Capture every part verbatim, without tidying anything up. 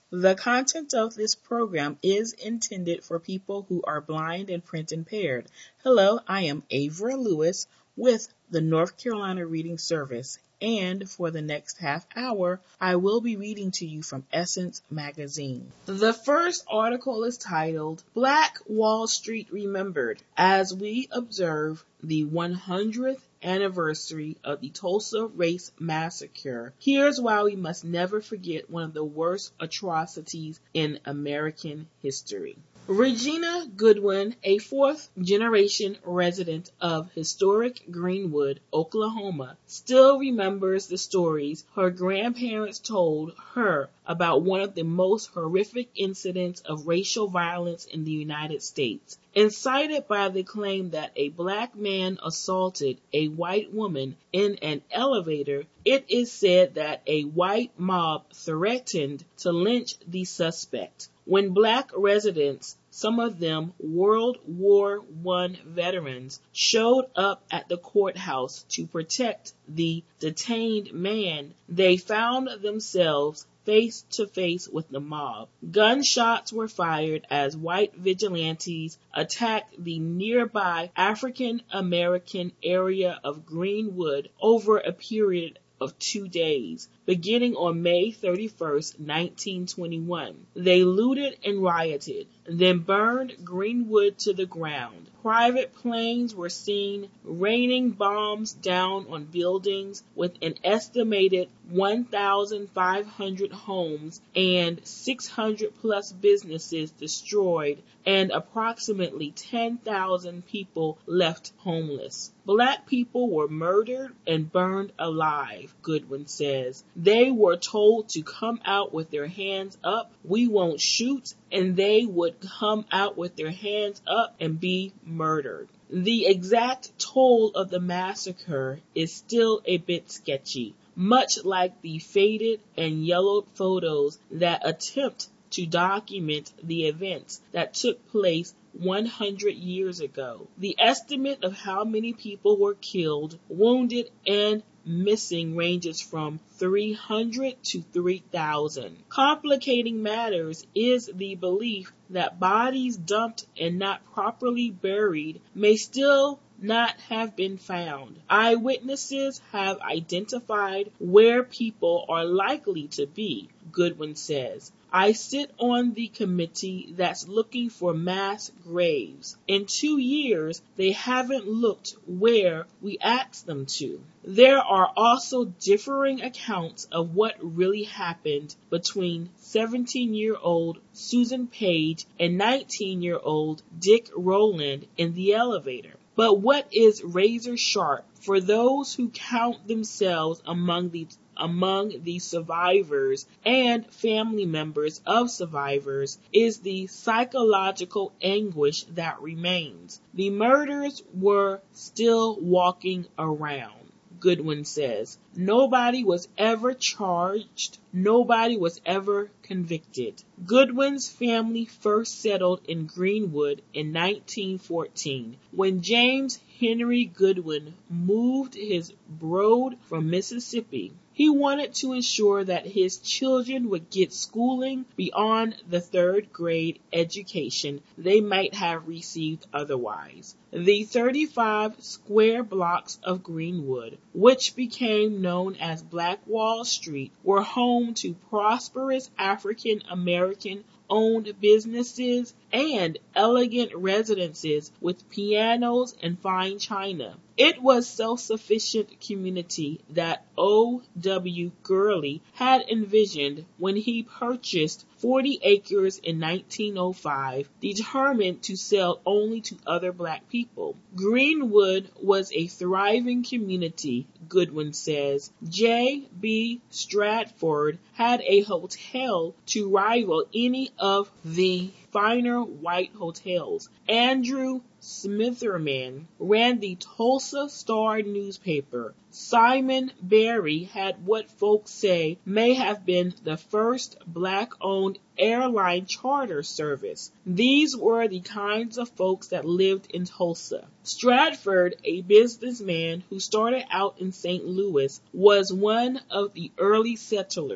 The content of this program is intended for people who are blind and print impaired. Hello, I am Avra Lewis with the North Carolina Reading Service, and for the next half hour, I will be reading to you from Essence Magazine. The first article is titled, Black Wall Street Remembered, as we observe the one hundredth anniversary of the Tulsa Race Massacre. Here's why we must never forget one of the worst atrocities in American history. Regina Goodwin, a fourth-generation resident of historic Greenwood, Oklahoma, still remembers the stories her grandparents told her about one of the most horrific incidents of racial violence in the United States. Incited by the claim that a black man assaulted a white woman in an elevator, it is said that a white mob threatened to lynch the suspect. When black residents, some of them World War One veterans, showed up at the courthouse to protect the detained man, they found themselves face to face with the mob. Gunshots were fired as white vigilantes attacked the nearby African American area of Greenwood over a period of two days, beginning on May thirty-first, nineteen twenty-one. They looted and rioted, then burned Greenwood to the ground. Private planes were seen raining bombs down on buildings, with an estimated one thousand five hundred homes and six hundred plus businesses destroyed, and approximately ten thousand people left homeless. Black people were murdered and burned alive, Goodwin says. They were told to come out with their hands up, we won't shoot, and they would come out with their hands up and be murdered. The exact toll of the massacre is still a bit sketchy, much like the faded and yellowed photos that attempt to document the events that took place one hundred years ago. The estimate of how many people were killed, wounded, and missing ranges from three hundred to three thousand. Complicating matters is the belief that bodies dumped and not properly buried may still not have been found. Eyewitnesses have identified where people are likely to be, Goodwin says. I sit on the committee that's looking for mass graves. In two years, they haven't looked where we asked them to. There are also differing accounts of what really happened between seventeen-year-old Susan Page and nineteen-year-old Dick Rowland in the elevator. But what is razor sharp for those who count themselves among the among the survivors and family members of survivors is the psychological anguish that remains. The murders were still walking around, Goodwin says. Nobody was ever charged. Nobody was ever convicted. Goodwin's family first settled in Greenwood in nineteen fourteen, when James Henry Goodwin moved his brood from Mississippi. He wanted to ensure that his children would get schooling beyond the third grade education they might have received otherwise. The thirty-five square blocks of Greenwood, which became known as Black Wall Street, were home to prosperous African American owned businesses and elegant residences with pianos and fine china. It was self-sufficient community that O W Gurley had envisioned when he purchased forty acres in nineteen oh five, determined to sell only to other black people. Greenwood was a thriving community, Goodwin says. J B Stratford had a hotel to rival any of the finer white hotels. Andrew Smitherman ran the Tulsa Star newspaper. Simon Berry had what folks say may have been the first black-owned airline charter service. These were the kinds of folks that lived in Tulsa. Stratford, a businessman who started out in Saint Louis, was one of the early settlers.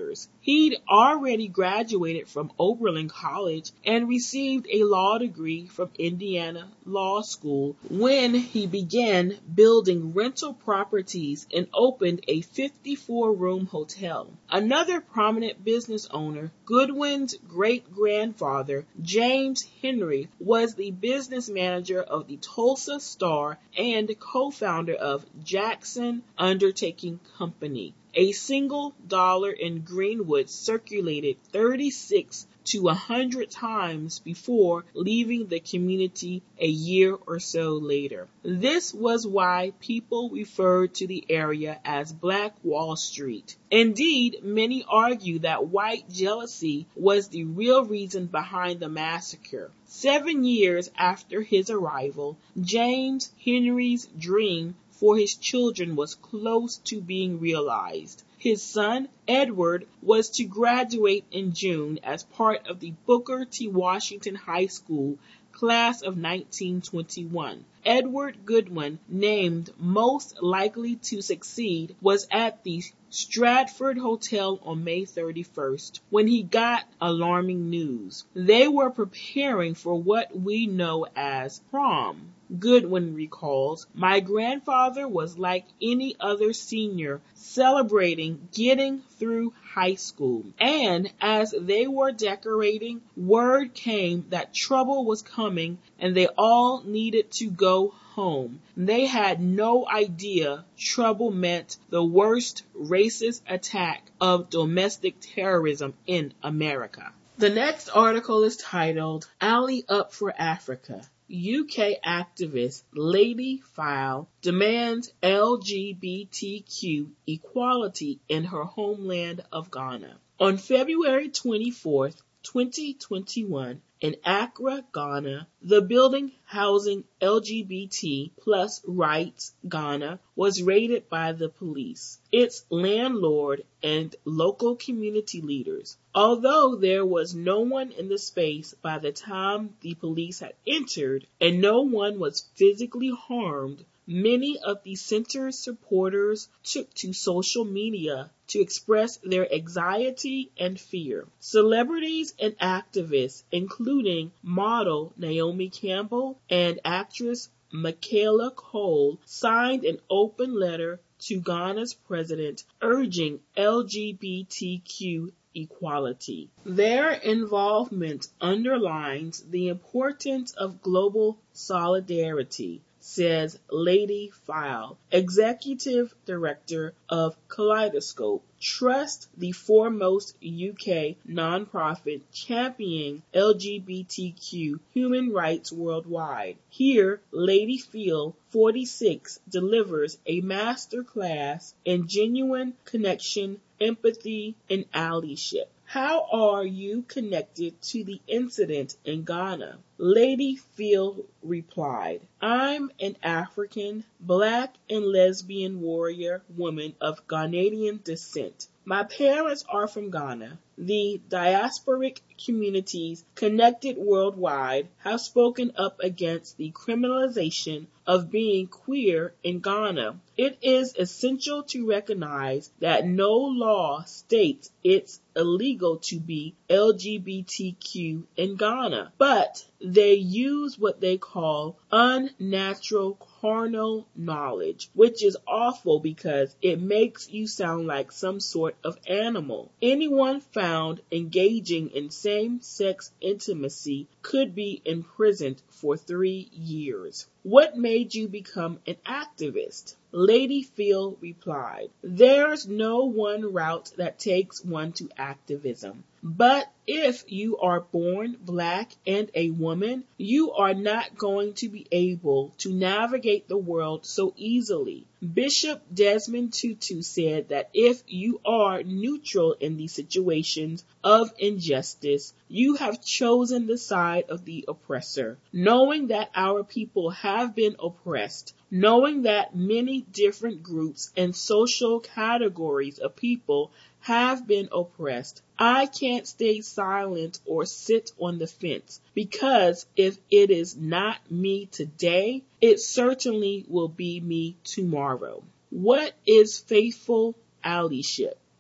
He'd already graduated from Oberlin College and received a law degree from Indiana Law School when he began building rental properties and opened a fifty-four room hotel. Another prominent business owner, Goodwin's great-grandfather, James Henry, was the business manager of the Tulsa Star and co-founder of Jackson Undertaking Company. A single dollar in Greenwood circulated thirty-six to one hundred times before leaving the community a year or so later. This was why people referred to the area as Black Wall Street. Indeed, many argue that white jealousy was the real reason behind the massacre. Seven years after his arrival, James Henry's dream for his children was close to being realized. His son, Edward, was to graduate in June as part of the Booker T. Washington High School class of nineteen twenty-one. Edward Goodwin, named most likely to succeed, was at the Stratford Hotel on May thirty-first when he got alarming news. They were preparing for what we know as prom. Goodwin recalls, "My grandfather was like any other senior celebrating getting through high school. And as they were decorating, word came that trouble was coming and they all needed to go home. They had no idea trouble meant the worst racist attack of domestic terrorism in America." The next article is titled, "Ally Up for Africa. U K activist Lady File demands L G B T Q equality in her homeland of Ghana." On February twenty-fourth, twenty twenty-one, in Accra, Ghana, the building housing L G B T plus rights Ghana was raided by the police, its landlord, and local community leaders. Although there was no one in the space by the time the police had entered and no one was physically harmed, many of the center's supporters took to social media to express their anxiety and fear. Celebrities and activists, including model Naomi Campbell and actress Michaela Cole, signed an open letter to Ghana's president urging L G B T Q equality. Their involvement underlines the importance of global solidarity, says Lady File, executive director of Kaleidoscope, Trust, the foremost U K nonprofit championing L G B T Q human rights worldwide. Here, Lady Feel, forty-six, delivers a master class in genuine connection, empathy, and allyship. How are you connected to the incident in Ghana? Lady Feel replied, "I'm an African, black, and lesbian warrior woman of Ghanaian descent. My parents are from Ghana. The diasporic communities connected worldwide have spoken up against the criminalization of being queer in Ghana. It is essential to recognize that no law states it's illegal to be L G B T Q in Ghana, but they use what they call unnatural carnal knowledge, which is awful because it makes you sound like some sort of animal. Anyone found engaging in same-sex intimacy could be imprisoned for three years. What made you become an activist?" Lady Feel replied, "There's no one route that takes one to activism. But if you are born black and a woman, you are not going to be able to navigate the world so easily. Bishop Desmond Tutu said that if you are neutral in these situations of injustice, you have chosen the side of the oppressor. Knowing that our people have been oppressed, knowing that many different groups and social categories of people have been oppressed, I can't stay silent or sit on the fence, because if it is not me today, it certainly will be me tomorrow." What is faithful allyship?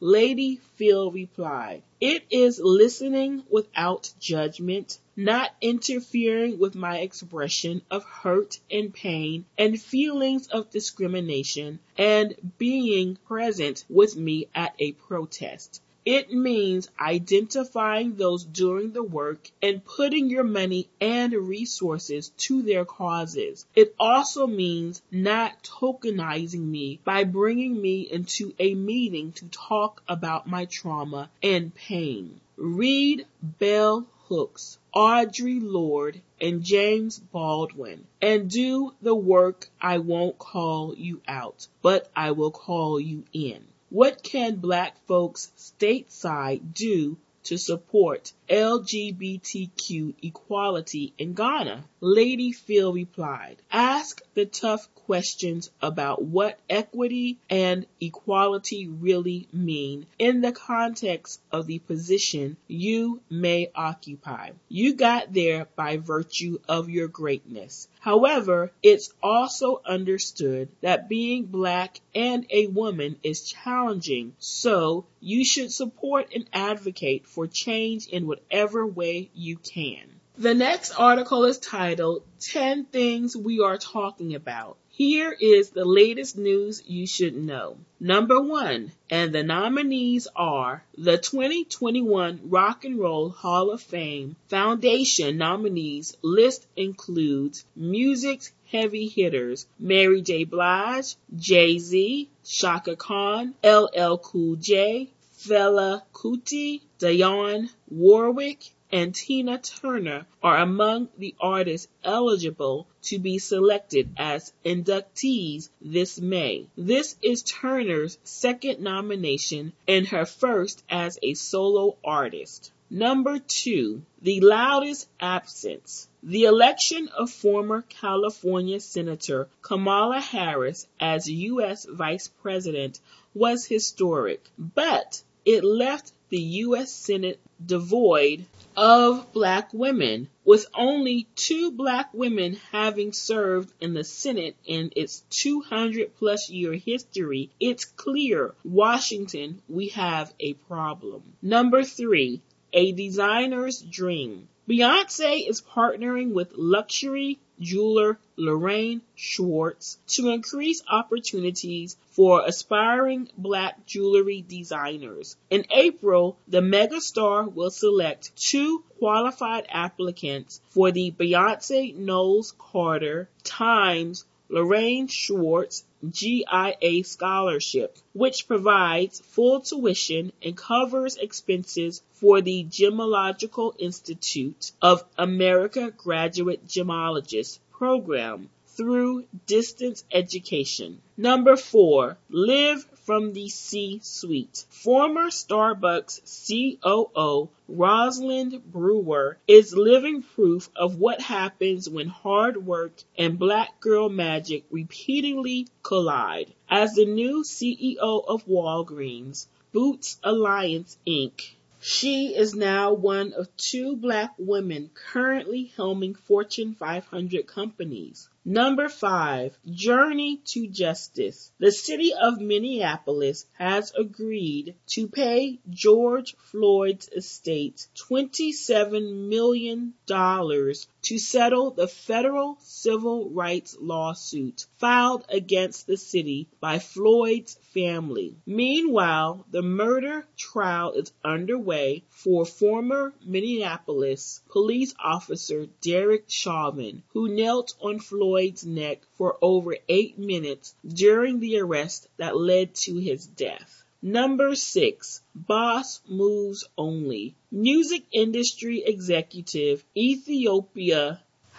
Lady Phil replied, "It is listening without judgment, not interfering with my expression of hurt and pain and feelings of discrimination, and being present with me at a protest. It means identifying those doing the work and putting your money and resources to their causes. It also means not tokenizing me by bringing me into a meeting to talk about my trauma and pain." Read Bell Hooks, Audre Lorde, and James Baldwin, and do the work. I won't call you out, but I will call you in. What can Black folks stateside do to support L G B T Q equality in Ghana? Lady Phil replied, "Ask the tough questions about what equity and equality really mean in the context of the position you may occupy. You got there by virtue of your greatness. However, it's also understood that being Black and a woman is challenging, so you should support and advocate for change in whatever way you can." The next article is titled ten Things We Are Talking About. Here is the latest news you should know. Number one, and the nominees are the twenty twenty-one Rock and Roll Hall of Fame Foundation nominees list includes music's heavy hitters Mary J. Blige, Jay-Z, Chaka Khan, L L Cool J, Fela Kuti, Dionne Warwick, and Tina Turner are among the artists eligible to be selected as inductees this May. This is Turner's second nomination and her first as a solo artist. Number two, the loudest absence. The election of former California Senator Kamala Harris as U S Vice President was historic, but it left the U S Senate devoid of Black women, with only two Black women having served in the Senate in its two hundred plus year history. It's clear, Washington, we have a problem. Number three, a designer's dream. Beyonce is partnering with luxury jeweler Lorraine Schwartz to increase opportunities for aspiring Black jewelry designers. In April, the megastar will select two qualified applicants for the Beyonce Knowles Carter Times Lorraine Schwartz G I A Scholarship, which provides full tuition and covers expenses for the Gemological Institute of America Graduate Gemologist program through distance education. Number four, live from the C-suite. Former Starbucks C O O Rosalind Brewer is living proof of what happens when hard work and Black girl magic repeatedly collide. As the new C E O of Walgreens Boots Alliance Incorporated, she is now one of two Black women currently helming Fortune five hundred companies. Number five, journey to justice. The city of Minneapolis has agreed to pay George Floyd's estate twenty-seven million dollars to settle the federal civil rights lawsuit filed against the city by Floyd's family. Meanwhile, the murder trial is underway for former Minneapolis police officer Derek Chauvin, who knelt on Floyd's neck for over eight minutes during the arrest that led to his death. Number six, boss moves only. Music industry executive Ethiopia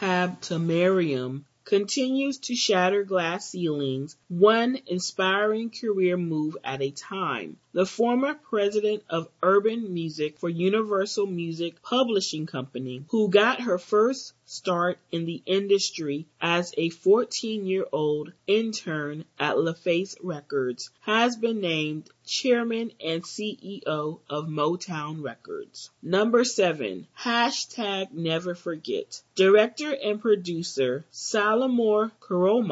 Habtemariam continues to shatter glass ceilings, one inspiring career move at a time. The former president of urban music for Universal Music Publishing Company, who got her first start in the industry as a fourteen-year-old intern at LaFace Records, has been named chairman and C E O of Motown Records. Number seven, hashtag never forget. Director and producer Salamor Karoma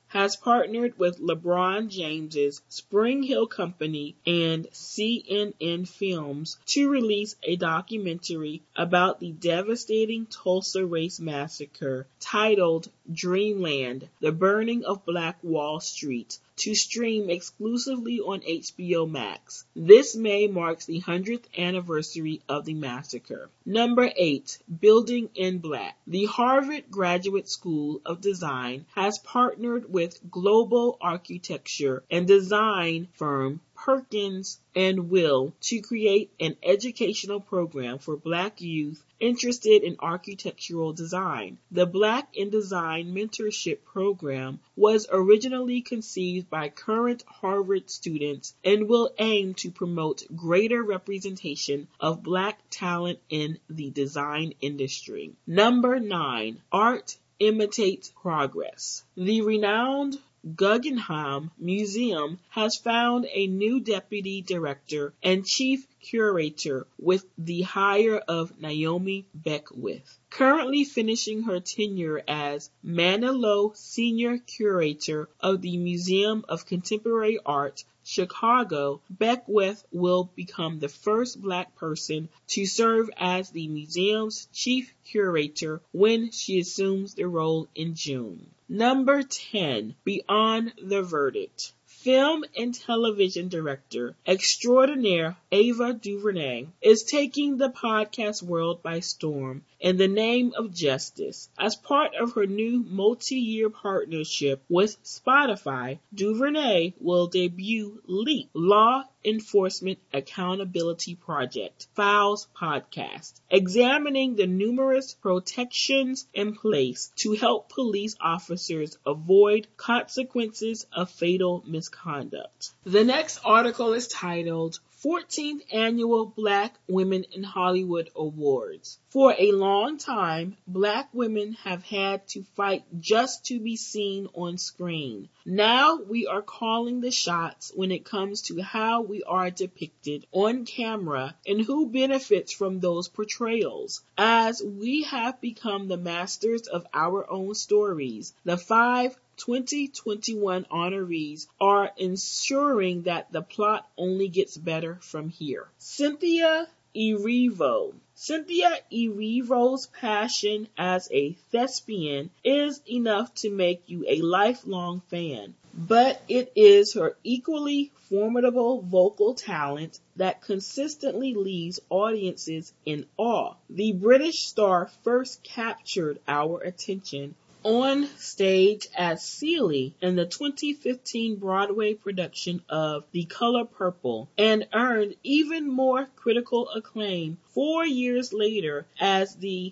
has partnered with LeBron James's Spring Hill Company and C N N Films to release a documentary about the devastating Tulsa Race Massacre titled Dreamland: The Burning of Black Wall Street, to stream exclusively on H B O Max. This May marks the hundredth anniversary of the massacre. Number eight. Building in Black. The Harvard Graduate School of Design has partnered with global architecture and design firm Perkins and Will to create an educational program for Black youth interested in architectural design. The Black in Design Mentorship Program was originally conceived by current Harvard students and will aim to promote greater representation of Black talent in the design industry. Number nine. Art imitates progress. The renowned Guggenheim Museum has found a new deputy director and chief curator with the hire of Naomi Beckwith. Currently finishing her tenure as Manilow Senior Curator of the Museum of Contemporary Art, Chicago, Beckwith will become the first Black person to serve as the museum's chief curator when she assumes the role in June. Number ten. Beyond the Verdict. Film and television director extraordinaire Ava DuVernay is taking the podcast world by storm in the name of justice. As part of her new multi-year partnership with Spotify, DuVernay will debut LEAP, Law Enforcement Accountability Project, Files podcast, examining the numerous protections in place to help police officers avoid consequences of fatal misconduct. The next article is titled fourteenth Annual Black Women in Hollywood Awards. For a long time, Black women have had to fight just to be seen on screen. Now we are calling the shots when it comes to how we are depicted on camera and who benefits from those portrayals. As we have become the masters of our own stories, the five twenty twenty-one honorees are ensuring that the plot only gets better from here. Cynthia Erivo. Cynthia Erivo's passion as a thespian is enough to make you a lifelong fan, but it is her equally formidable vocal talent that consistently leaves audiences in awe. The British star first captured our attention on stage as Celie in the twenty fifteen Broadway production of The Color Purple and earned even more critical acclaim four years later as the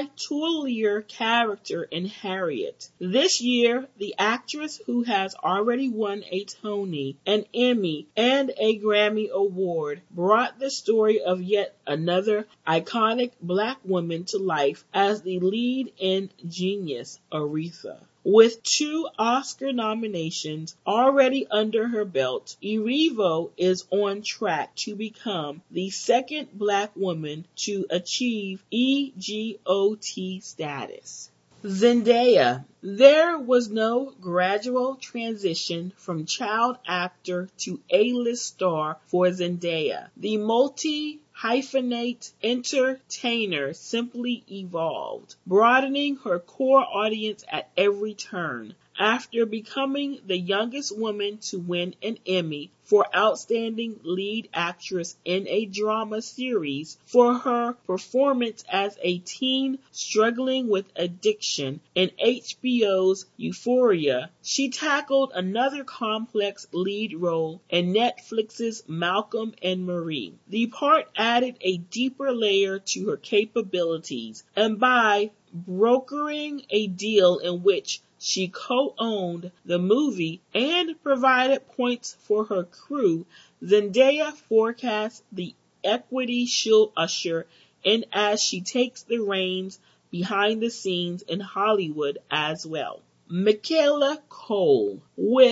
titular character in Harriet. This year, the actress who has already won a Tony, an Emmy, and a Grammy Award brought the story of yet another iconic Black woman to life as the lead in Genius, Aretha. With two Oscar nominations already under her belt, Erivo is on track to become the second Black woman to achieve E G O T status. Zendaya. There was no gradual transition from child actor to A-list star for Zendaya. The multi hyphenate entertainer simply evolved, broadening her core audience at every turn. After becoming the youngest woman to win an Emmy for Outstanding Lead Actress in a Drama Series for her performance as a teen struggling with addiction in H B O's Euphoria, she tackled another complex lead role in Netflix's Malcolm and Marie. The part added a deeper layer to her capabilities, and by brokering a deal in which she co-owned the movie and provided points for her crew, Zendaya forecasts the equity she'll usher in as she takes the reins behind the scenes in Hollywood as well. Michaela Cole. With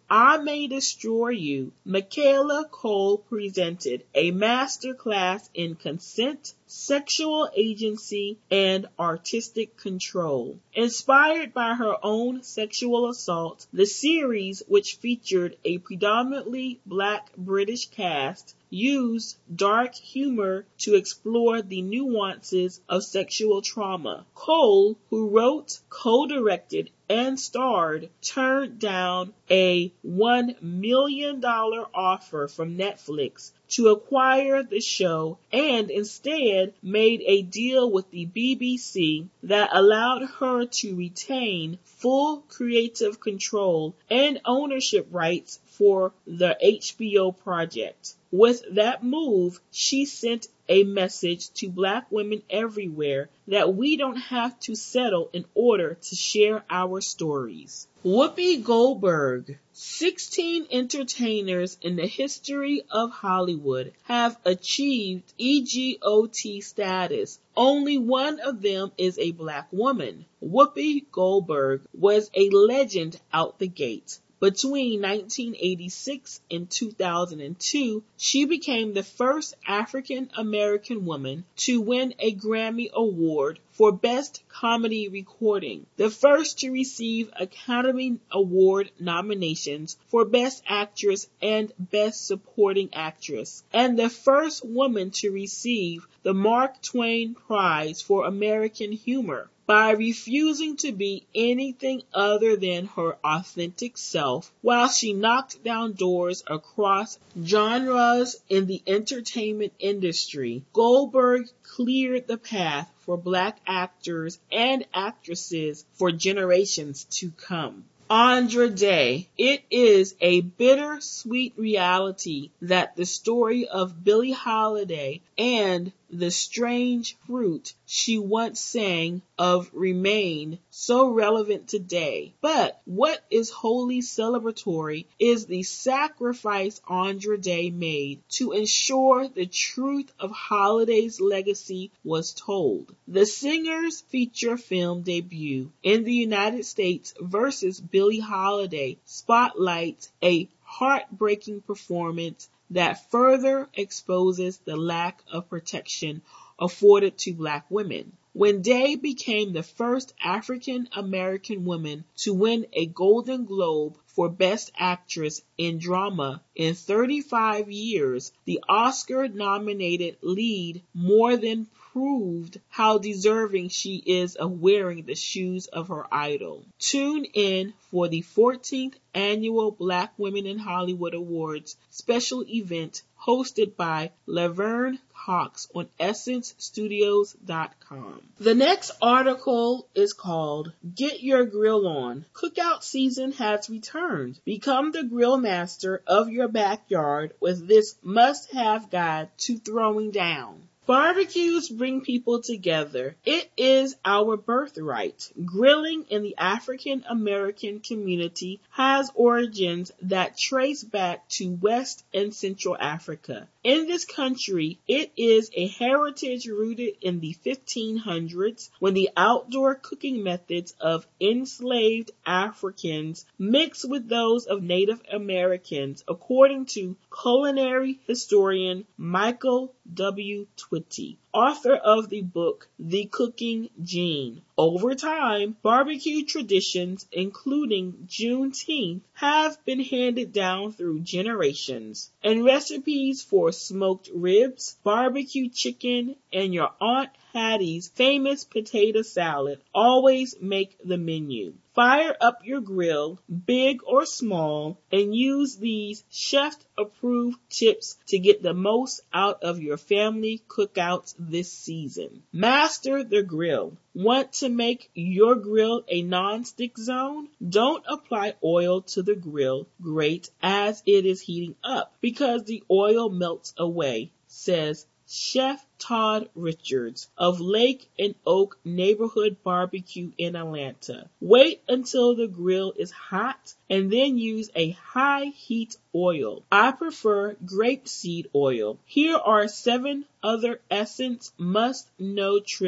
I May Destroy You, Michaela Cole presented a masterclass in consent, sexual agency, and artistic control. Inspired by her own sexual assault, the series, which featured a predominantly black British cast, used dark humor to explore the nuances of sexual trauma. Cole, who wrote, co-directed, and starred, turned down a one million dollars offer from Netflix to acquire the show and instead made a deal with the B B C that allowed her to retain full creative control and ownership rights for the H B O project. With that move, she sent a message to black women everywhere that we don't have to settle in order to share our stories. Whoopi Goldberg. sixteen entertainers in the history of Hollywood have achieved E G O T status. Only one of them is a black woman. Whoopi Goldberg was a legend out the gate. Between nineteen eighty-six and two thousand two, she became the first African American woman to win a Grammy Award for Best Comedy Recording, the first to receive Academy Award nominations for Best Actress and Best Supporting Actress, and the first woman to receive the Mark Twain Prize for American Humor. By refusing to be anything other than her authentic self, while she knocked down doors across genres in the entertainment industry, Goldberg cleared the path for black actors and actresses for generations to come. Andra Day. It is a bittersweet reality that the story of Billie Holiday and the strange fruit she once sang of remain so relevant today. But what is wholly celebratory is the sacrifice Andra Day made to ensure the truth of Holiday's legacy was told. The singer's feature film debut in the United States versus Billie Holiday spotlights a heartbreaking performance that further exposes the lack of protection afforded to black women. When Day became the first African American woman to win a Golden Globe for Best Actress in Drama in thirty-five years, the Oscar-nominated lead more than proved how deserving she is of wearing the shoes of her idol. Tune in for the fourteenth Annual Black Women in Hollywood Awards special event hosted by Laverne Cox on Essence Studios dot com. The next article is called Get Your Grill On. Cookout season has returned. Become the grill master of your backyard with this must-have guide to throwing down. Barbecues bring people together. It is our birthright. Grilling in the African American community has origins that trace back to West and Central Africa. In this country, it is a heritage rooted in the fifteen hundreds when the outdoor cooking methods of enslaved Africans mixed with those of Native Americans, according to culinary historian Michael W. Twitty, author of the book The Cooking Gene. Over time, barbecue traditions, including Juneteenth, have been handed down through generations, and recipes for smoked ribs, barbecue chicken, and your Aunt Hattie's famous potato salad always make the menu. Fire up your grill, big or small, and use these chef-approved tips to get the most out of your family cookouts this season. Master the grill. Want to make your grill a non-stick zone? Don't apply oil to the grill grate as it is heating up because the oil melts away, says Chef Todd Richards of Lake and Oak Neighborhood Barbecue in Atlanta. Wait until the grill is hot and then use a high heat oil. I prefer grapeseed oil. Here are seven other Essence must-know tricks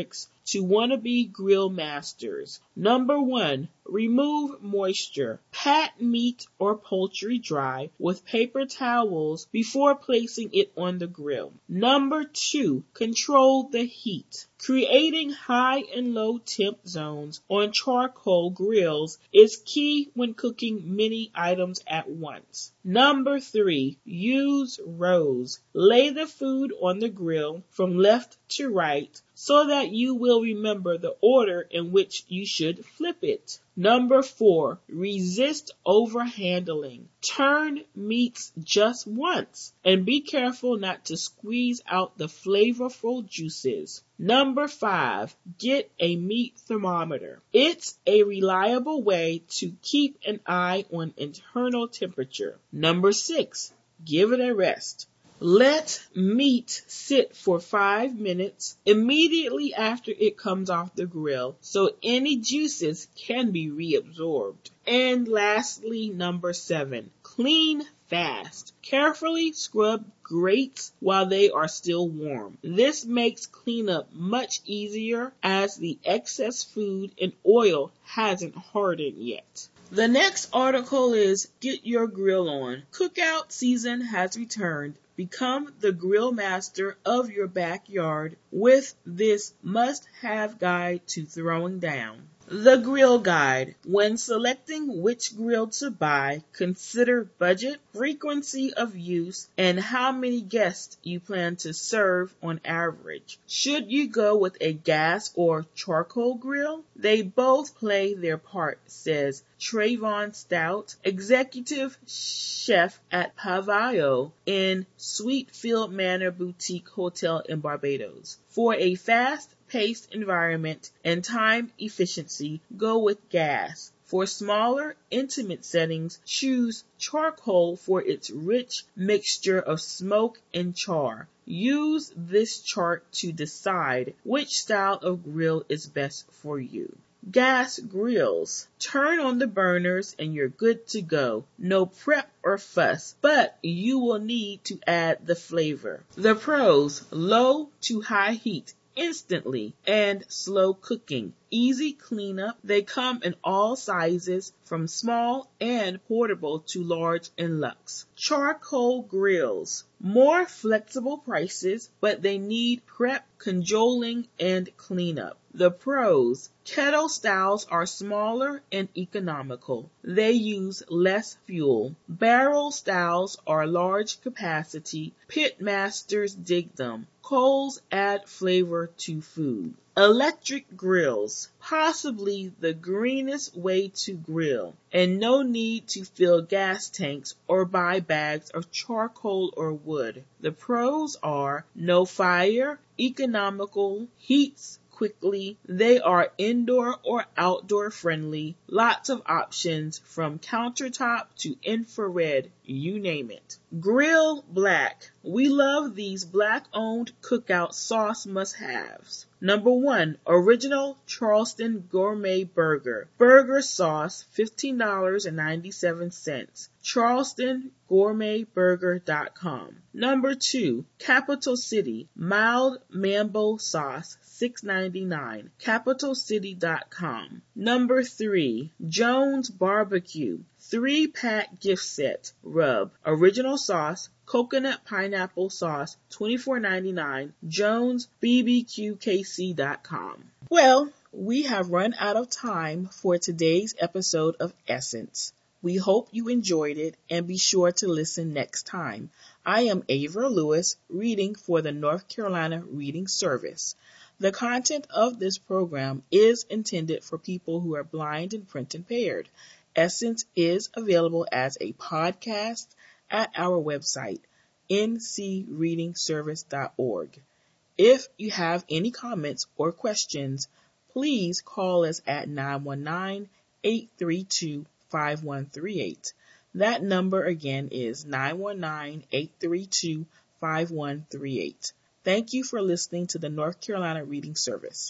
to wannabe grill masters. Number one, remove moisture. Pat meat or poultry dry with paper towels before placing it on the grill. Number two, control the heat. Creating high and low temp zones on charcoal grills is key when cooking many items at once. Number three, use rows. Lay the food on the grill from left to right so that you will remember the order in which you should flip it. Number four, resist overhandling. Turn meats just once and be careful not to squeeze out the flavorful juices. Number five, get a meat thermometer. It's a reliable way to keep an eye on internal temperature. Number six, give it a rest. Let meat sit for five minutes immediately after it comes off the grill so any juices can be reabsorbed. And lastly, number seven, clean fast. Carefully scrub grates while they are still warm. This makes cleanup much easier as the excess food and oil hasn't hardened yet. The next article is Get Your Grill On. Cookout season has returned. Become the grill master of your backyard with this must-have guide to throwing down. The Grill Guide. When selecting which grill to buy, consider budget, frequency of use, and how many guests you plan to serve on average. Should you go with a gas or charcoal grill? They both play their part, says Trayvon Stout, executive chef at Pavayo in Sweetfield Manor Boutique Hotel in Barbados. For a fast-paced environment and time efficiency, go with gas. For smaller, intimate settings, choose charcoal for its rich mixture of smoke and char. Use this chart to decide which style of grill is best for you. Gas grills. Turn on the burners and you're good to go. No prep or fuss, but you will need to add the flavor. The pros: low to high heat instantly and slow cooking. Easy cleanup. They come in all sizes from small and portable to large and luxe. Charcoal grills. More flexible prices, but they need prep, cajoling, and cleanup. The pros: kettle styles are smaller and economical. They use less fuel. Barrel styles are large capacity. Pit masters dig them. Coals add flavor to food. Electric grills. Possibly the greenest way to grill, and no need to fill gas tanks or buy bags of charcoal or wood. The pros are no fire, economical, heats quickly, they are indoor or outdoor friendly, lots of options from countertop to infrared, you name it. Grill Black. We love these black-owned cookout sauce must-haves. Number one, Original Charleston Gourmet Burger. Burger sauce, fifteen dollars and ninety-seven cents. charleston gourmet burger dot com. Number two, Capital City Mild Mambo Sauce, six ninety-nine. capital city dot com. Number three, Jones Barbecue. Three-pack gift set. Rub. Original sauce. Coconut pineapple sauce, twenty-four ninety-nine. jones b b q k c dot com. Well, we have run out of time for today's episode of Essence. We hope you enjoyed it and be sure to listen next time. I am Avra Lewis, reading for the North Carolina Reading Service. The content of this program is intended for people who are blind and print impaired. Essence is available as a podcast at our website, n c reading service dot org. If you have any comments or questions, please call us at nine one nine, eight three two, five one three eight. That number again is nine one nine, eight three two, five one three eight. Thank you for listening to the North Carolina Reading Service.